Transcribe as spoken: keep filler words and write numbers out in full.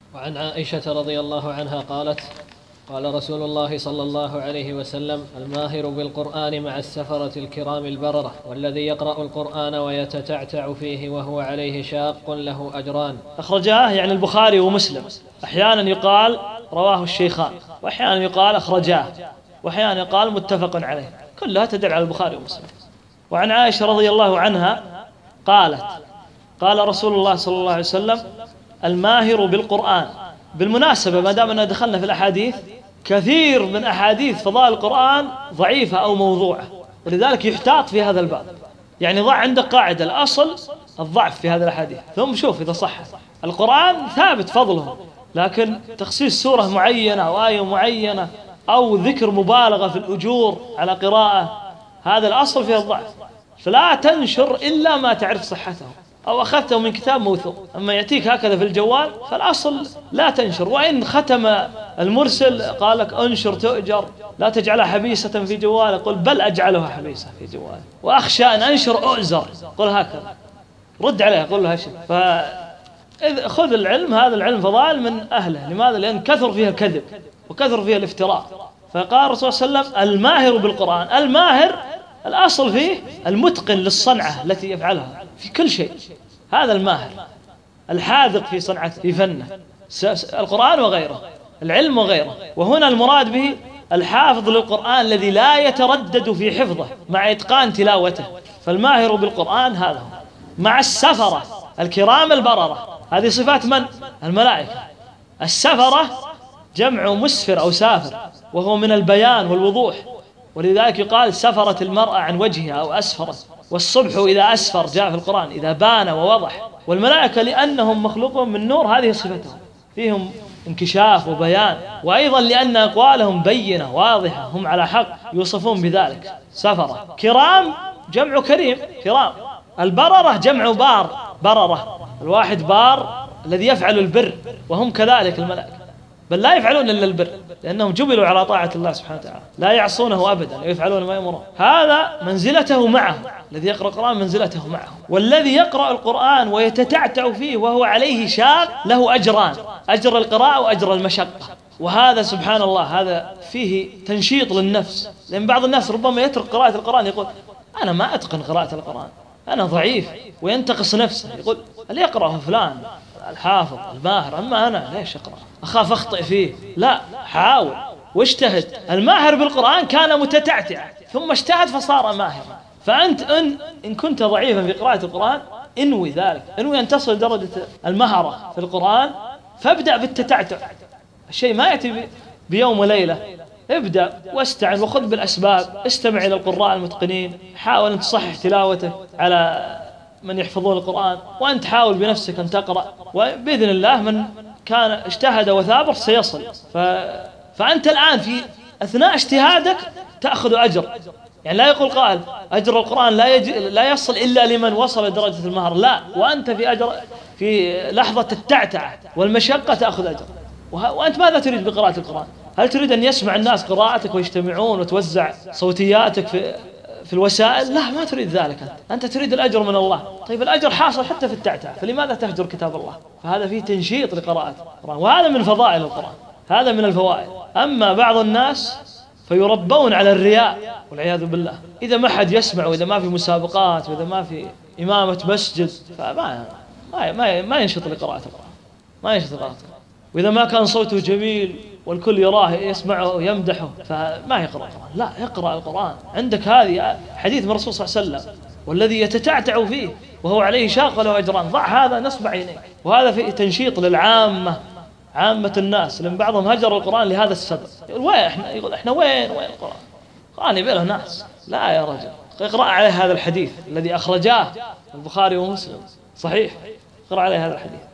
وعن عائشة رضي الله عنها قالت: قال رسول الله صلى الله عليه وسلم: الماهر بالقرآن مع السفرة الكرام البررة، والذي يقرأ القرآن ويتتعتع فيه وهو عليه شاق له أجران. أخرجاه يعني البخاري ومسلم، أحيانا يقال رواه الشيخان، وأحيانا يقال أخرجاه، وأحيانا يقال متفق عليه، كلها تدل على البخاري ومسلم. وعن عائشة رضي الله عنها قالت: قال رسول الله صلى الله عليه وسلم: الماهر بالقرآن. بالمناسبة ما دامنا دخلنا في الأحاديث، كثير من أحاديث فضائل القرآن ضعيفة أو موضوعة، ولذلك يحتاط في هذا الباب. يعني ضع عندك قاعدة: الأصل الضعف في هذه الأحاديث، ثم شوف إذا صح. القرآن ثابت فضله، لكن تخصيص سورة معينة أو آية معينة أو ذكر مبالغة في الأجور على قراءة، هذا الأصل فيه الضعف، فلا تنشر إلا ما تعرف صحته أو أخذته من كتاب موثوق. أما يأتيك هكذا في الجوال فالأصل لا تنشر، وإن ختم المرسل قال لك انشر تؤجر، لا تجعلها حبيسة في جوال، قل بل أجعلها حبيسة في جوال، وأخشى أن أنشر أؤزر، قل هكذا، رد عليه قل له هشم. فإذا خذ العلم، هذا العلم فضائل من أهله. لماذا؟ لأن كثر فيها الكذب وكثر فيها الافتراء. فقال الرسول صلى الله عليه وسلم: الماهر بالقرآن. الماهر الأصل فيه المتقن للصنعة التي يفعلها في كل شيء، هذا الماهر الحاذق في صنعته في فنه، القرآن وغيره، العلم وغيره. وهنا المراد به الحافظ للقرآن الذي لا يتردد في حفظه مع إتقان تلاوته، فالماهر بالقرآن هذا هو. مع السفرة الكرام البررة، هذه صفات من؟ الملائكة. السفرة جمع مسفر أو سافر، وهو من البيان والوضوح، ولذلك يقال سفرت المرأة عن وجهها أو أسفرت. والصبح إذا أسفر جاء في القرآن إذا بان ووضح. والملائكة لأنهم مخلوقون من نور، هذه صفتهم، فيهم انكشاف وبيان، وأيضا لأن أقوالهم بينة واضحة، هم على حق يوصفون بذلك. سفرة كرام جمع كريم، كرام. البررة جمع بار، بررة الواحد بار الذي يفعل البر، وهم كذلك الملائكة، بل لا يفعلون إلا البر لأنهم جبلوا على طاعة الله سبحانه وتعالى، لا يعصونه أبدا ويفعلون ما يأمرون. هذا منزلته معه، الذي يقرأ القرآن منزلته معه. والذي يقرأ القرآن ويتتعتع فيه وهو عليه شاق له أجران: أجر القراءة وأجر المشقة. وهذا سبحان الله هذا فيه تنشيط للنفس، لأن بعض الناس ربما يترك قراءة القرآن يقول: أنا ما أتقن قراءة القرآن، أنا ضعيف، وينتقص نفسه، يقول: اللي يقرأه فلان الحافظ الماهر، أما أنا ليش أقرأ؟ أخاف أخطئ فيه. لا، حاول واجتهد. الماهر بالقرآن كان متتعتع ثم اجتهد فصار ماهرا. فأنت إن, إن كنت ضعيفا في قراءة القرآن انوي ذلك، انوي أن تصل درجة المهرة في القرآن، فابدأ بالتتعتع. الشيء ما يأتي بيوم وليلة، ابدأ واستعن وخذ بالأسباب، استمع إلى القراء المتقنين، حاول أن تصحح تلاوته على من يحفظون القرآن، وأنت حاول بنفسك أن تقرأ، وبإذن الله من كان اجتهد وثابر سيصل. ف... فأنت الآن في أثناء اجتهادك تأخذ أجر. يعني لا يقول قائل أجر القرآن لا, يج... لا يصل إلا لمن وصل درجة المهر، لا، وأنت في أجر في لحظة التعتع والمشقة تأخذ أجر. وه... وأنت ماذا تريد بقراءة القرآن؟ هل تريد أن يسمع الناس قراءتك ويجتمعون وتوزع صوتياتك في في الوسائل؟ لا، ما تريد ذلك. أنت أنت تريد الأجر من الله. طيب الأجر حاصل حتى في التعتع، فلماذا تهجر كتاب الله؟ فهذا فيه تنشيط لقراءة القرآن، وهذا من فضائل القرآن، هذا من الفوائد. أما بعض الناس فيربون على الرياء والعياذ بالله، إذا ما حد يسمع، وإذا ما في مسابقات، وإذا ما في إمامة مسجد، فما ما ما, ما ينشط لقراءة القرآن، ما ينشط لقراءة القرآن. وإذا ما كان صوته جميل والكل يراه يسمعه ويمدحه فما يقرأ القرآن. لا، يقرأ القرآن. عندك هذه حديث من الرسول صلى الله عليه وسلم: والذي يتتعتع فيه وهو عليه شاق له أجران. ضع هذا نصب عينيك. وهذا فيه تنشيط للعامة، عامة الناس، لأن بعضهم هجر القرآن لهذا السبب. يقول: وين إحنا؟ يقول: إحنا وين وين القرآن؟ القرآن يبي له ناس. لا يا رجل، اقرأ عليه هذا الحديث الذي أخرجاه البخاري ومسلم صحيح، اقرأ عليه هذا الحديث.